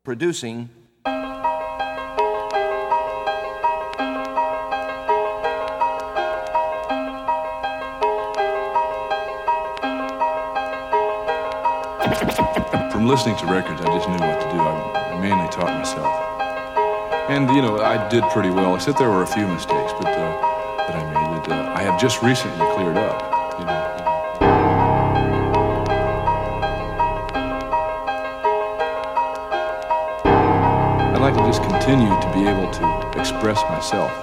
producing. From listening to records, I just knew what to do. I mainly taught myself. And, I did pretty well, except there were a few mistakes that I made that I have just recently cleared up. I'd like to just continue to be able to express myself.